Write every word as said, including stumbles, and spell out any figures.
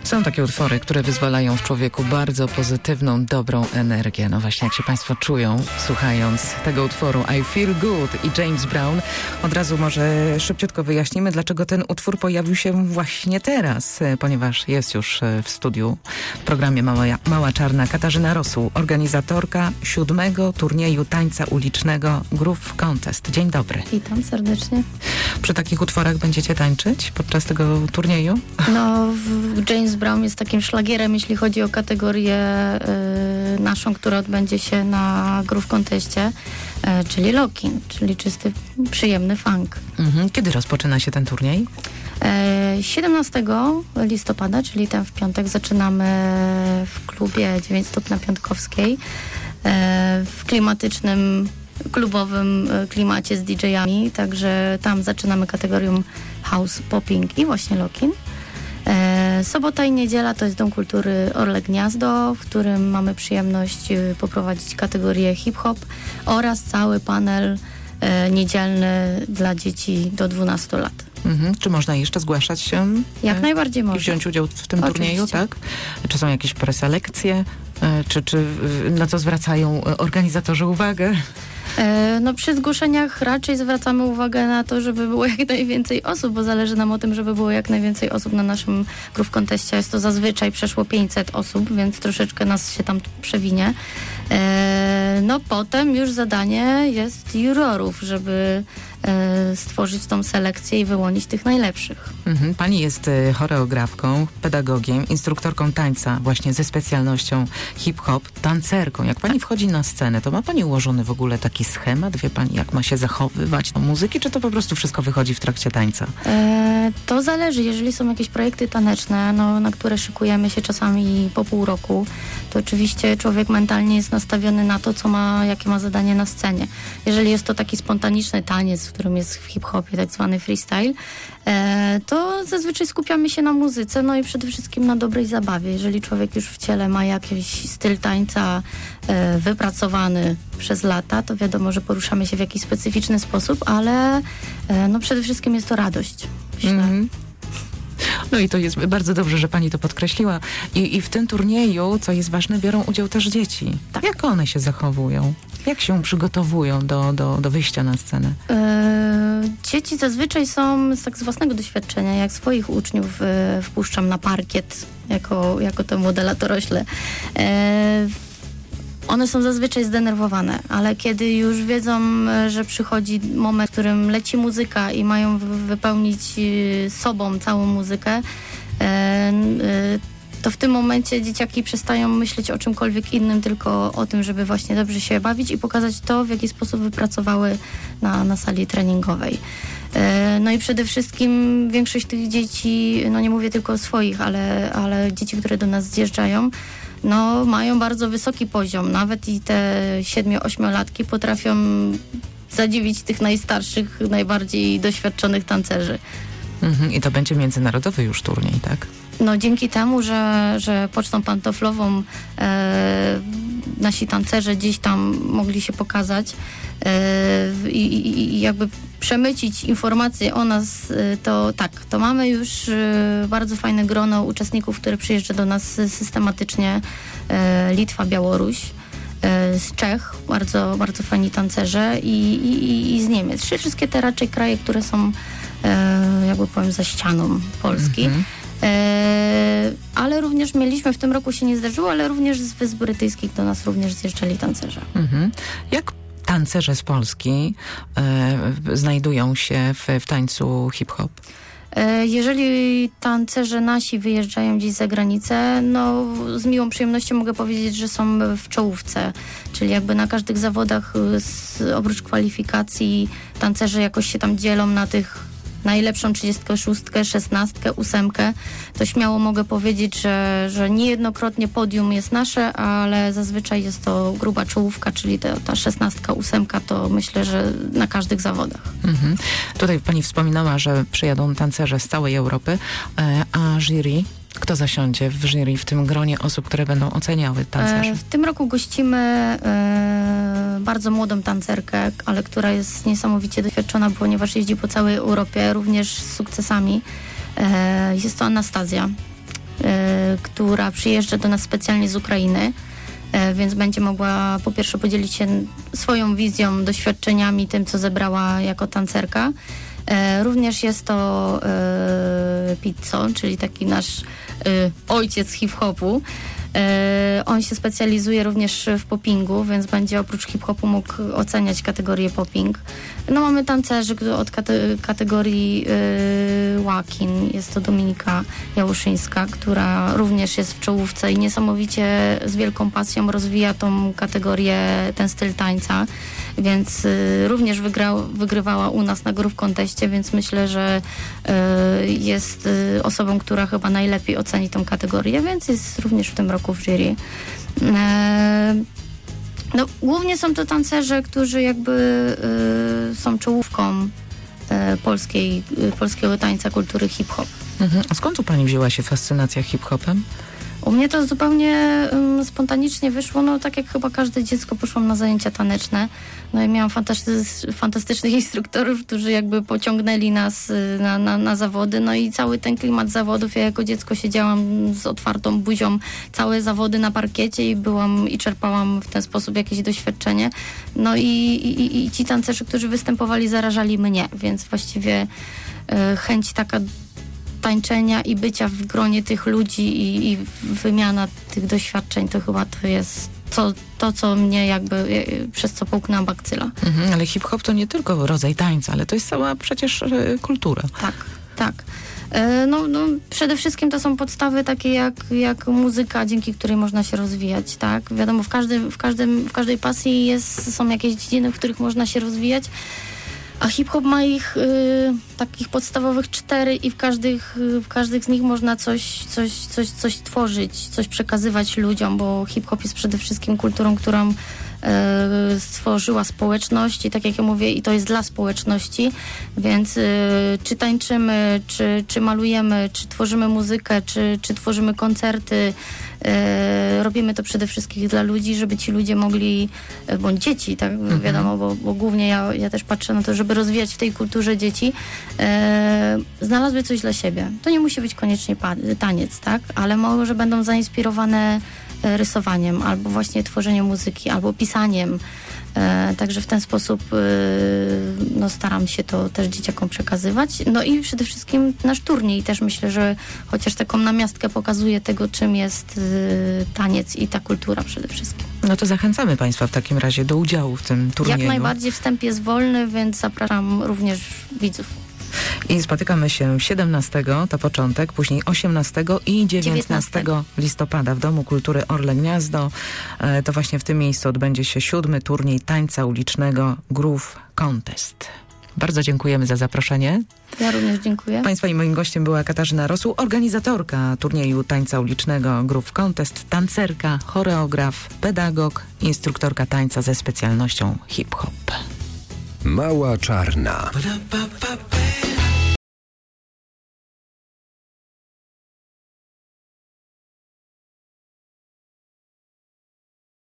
Są takie utwory, które wyzwalają w człowieku bardzo pozytywną, dobrą energię. No właśnie, jak się Państwo czują, słuchając tego utworu I Feel Good i James Brown. Od razu może szybciutko wyjaśnimy, dlaczego ten utwór pojawił się właśnie teraz, ponieważ jest już w studiu w programie Mała, Mała Czarna Katarzyna Rosół, organizatorka siódmego turnieju tańca ulicznego Groove Contest. Dzień dobry. Witam serdecznie. Przy takich utworach będziecie tańczyć podczas tego turnieju? No, James Brown jest takim szlagierem, jeśli chodzi o kategorię y, naszą, która odbędzie się na Groove Conteście, y, czyli lock-in, czyli czysty, przyjemny funk. Mhm. Kiedy rozpoczyna się ten turniej? siedemnastego listopada, czyli ten w piątek, zaczynamy w klubie dziewięć stóp na Piątkowskiej, w klimatycznym, klubowym klimacie z didżejami, także tam zaczynamy kategorią house, popping i właśnie lock-in. Sobota i niedziela to jest Dom Kultury Orle Gniazdo, w którym mamy przyjemność poprowadzić kategorię hip-hop oraz cały panel niedzielny dla dzieci do dwunastu lat. Mhm. Czy można jeszcze zgłaszać się? Jak e, najbardziej można. I wziąć udział w tym Oczywiście. turnieju, tak? Czy są jakieś preselekcje? E, czy, czy na co zwracają organizatorzy uwagę? E, no przy zgłoszeniach raczej zwracamy uwagę na to, żeby było jak najwięcej osób, bo zależy nam o tym, żeby było jak najwięcej osób na naszym Groove Conteście. Jest to zazwyczaj przeszło pięćset osób, więc troszeczkę nas się tam przewinie. E, no potem już zadanie jest jurorów, żeby e, stworzyć tą selekcję i wyłonić tych najlepszych. Mhm. Pani jest y, choreografką, pedagogiem, instruktorką tańca właśnie ze specjalnością hip-hop, tancerką. Jak pani wchodzi na scenę, to ma pani ułożony w ogóle taki schemat? Wie pani, jak ma się zachowywać do muzyki, czy to po prostu wszystko wychodzi w trakcie tańca? E, to zależy. Jeżeli są jakieś projekty taneczne, no, na które szykujemy się czasami po pół roku, to oczywiście człowiek mentalnie jest nastawiony na to, co ma, jakie ma zadanie na scenie. Jeżeli jest to taki spontaniczny taniec, w którym jest w hip-hopie tak zwany freestyle, e, to zazwyczaj skupiamy się na muzyce, no i przede wszystkim na dobrej zabawie. Jeżeli człowiek już w ciele ma jakiś styl tańca e, wypracowany przez lata, to wiadomo, że poruszamy się w jakiś specyficzny sposób, ale e, no przede wszystkim jest to radość, myślę. Mm-hmm. No i to jest bardzo dobrze, że pani to podkreśliła. I, i w tym turnieju, co jest ważne, biorą udział też dzieci. Tak. Jak one się zachowują? Jak się przygotowują do, do, do wyjścia na scenę? Yy, dzieci zazwyczaj są z tak z własnego doświadczenia, jak swoich uczniów yy, wpuszczam na parkiet jako, jako te młode latorośle. Yy, One są zazwyczaj zdenerwowane, ale kiedy już wiedzą, że przychodzi moment, w którym leci muzyka i mają wypełnić sobą całą muzykę, to w tym momencie dzieciaki przestają myśleć o czymkolwiek innym, tylko o tym, żeby właśnie dobrze się bawić i pokazać to, w jaki sposób wypracowały na, na sali treningowej. No i przede wszystkim większość tych dzieci, no nie mówię tylko o swoich, ale, ale dzieci, które do nas zjeżdżają, no mają bardzo wysoki poziom. Nawet i te siedmiu-ośmiolatki potrafią zadziwić tych najstarszych, najbardziej doświadczonych tancerzy. Mhm. I to będzie międzynarodowy już turniej, tak? No dzięki temu, że, że pocztą pantoflową e, nasi tancerze gdzieś tam mogli się pokazać e, i, i jakby przemycić informacje o nas, e, to tak, to mamy już e, bardzo fajne grono uczestników, które przyjeżdża do nas systematycznie. E, Litwa, Białoruś, e, z Czech, bardzo, bardzo fajni tancerze i, i, i z Niemiec. Wszystkie te raczej kraje, które są e, jakby powiem za ścianą Polski. Mm-hmm. E, ale również mieliśmy, w tym roku się nie zdarzyło, ale również z Wysp Brytyjskich do nas również zjeżdżali tancerze. Mhm. Jak tancerze z Polski e, znajdują się w, w tańcu hip-hop? E, jeżeli tancerze nasi wyjeżdżają gdzieś za granicę, no z miłą przyjemnością mogę powiedzieć, że są w czołówce, czyli jakby na każdych zawodach z, oprócz kwalifikacji tancerze jakoś się tam dzielą na tych najlepszą trzydziestkę szóstkę, szesnastkę, ósemkę, to śmiało mogę powiedzieć, że, że niejednokrotnie podium jest nasze, ale zazwyczaj jest to gruba czołówka, czyli ta, ta szesnastka, ósemka, to myślę, że na każdych zawodach. Mhm. Tutaj pani wspominała, że przyjadą tancerze z całej Europy, a jury, kto zasiądzie w jury, w tym gronie osób, które będą oceniały tancerzy? W tym roku gościmy e, bardzo młodą tancerkę, ale która jest niesamowicie doświadczona, ponieważ jeździ po całej Europie, również z sukcesami. E, jest to Anastazja. E, która przyjeżdża do nas specjalnie z Ukrainy, więc będzie mogła po pierwsze podzielić się swoją wizją, doświadczeniami, tym, co zebrała jako tancerka. Również jest to Pizzo, czyli taki nasz ojciec hip-hopu. On się specjalizuje również w poppingu, więc będzie oprócz hip-hopu mógł oceniać kategorię popping. No mamy tancerzy od kate- kategorii yy, walking. Jest to Dominika Jałuszyńska, która również jest w czołówce i niesamowicie z wielką pasją rozwija tą kategorię, ten styl tańca, więc yy, również wygrał, wygrywała u nas na Groove Conteście, więc myślę, że yy, jest yy, osobą, która chyba najlepiej oceni tą kategorię, więc jest również w tym roku w jury. Yy, No, głównie są to tancerze, którzy jakby y, są czołówką y, polskiej, y, polskiego tańca, kultury hip-hop. Mhm. A skąd u pani wzięła się fascynacja hip-hopem? U mnie to zupełnie um, spontanicznie wyszło, no tak jak chyba każde dziecko, poszłam na zajęcia taneczne, no i miałam fantasty- fantastycznych instruktorów, którzy jakby pociągnęli nas y, na, na, na zawody, no i cały ten klimat zawodów, ja jako dziecko siedziałam z otwartą buzią, całe zawody na parkiecie i byłam i czerpałam w ten sposób jakieś doświadczenie, no i, i, i ci tancerze, którzy występowali, zarażali mnie, więc właściwie y, chęć taka tańczenia i bycia w gronie tych ludzi i, i wymiana tych doświadczeń, to chyba to jest to, to co mnie jakby, przez co połknęła bakcyla. Mhm, ale hip-hop to nie tylko rodzaj tańca, ale to jest cała przecież e, kultura. Tak, tak. E, no, no, przede wszystkim to są podstawy takie jak, jak muzyka, dzięki której można się rozwijać, tak? Wiadomo, w, każdym, w, każdym, w każdej pasji jest, są jakieś dziedziny, w których można się rozwijać, a hip-hop ma ich y, takich podstawowych cztery i w każdych, w każdych z nich można coś, coś, coś, coś tworzyć, coś przekazywać ludziom, bo hip-hop jest przede wszystkim kulturą, którą y, stworzyła społeczność i tak jak ja mówię, i to jest dla społeczności, więc y, czy tańczymy, czy, czy malujemy, czy tworzymy muzykę, czy, czy tworzymy koncerty, E, robimy to przede wszystkim dla ludzi, żeby ci ludzie mogli, e, bądź dzieci, tak, mhm. wiadomo, bo, bo głównie ja, ja też patrzę na to, żeby rozwijać w tej kulturze dzieci, e, znalazły coś dla siebie. To nie musi być koniecznie pa- taniec, tak, ale może będą zainspirowane e, rysowaniem, albo właśnie tworzeniem muzyki, albo pisaniem. E, także w ten sposób e, no, staram się to też dzieciakom przekazywać. No i przede wszystkim nasz turniej też myślę, że chociaż taką namiastkę pokazuje tego, czym jest e, taniec i ta kultura przede wszystkim. No to zachęcamy Państwa w takim razie do udziału w tym turnieju. Jak najbardziej, wstęp jest wolny, więc zapraszam również widzów. I spotykamy się siedemnastego, to początek, później osiemnastego i dziewiętnastego listopada w Domu Kultury Orle Gniazdo. E, to właśnie w tym miejscu odbędzie się siódmy turniej tańca ulicznego Groove Contest. Bardzo dziękujemy za zaproszenie. Ja również dziękuję. Państwa i moim gościem była Katarzyna Rosół, organizatorka turnieju tańca ulicznego Groove Contest, tancerka, choreograf, pedagog, instruktorka tańca ze specjalnością hip-hop. Mała Czarna.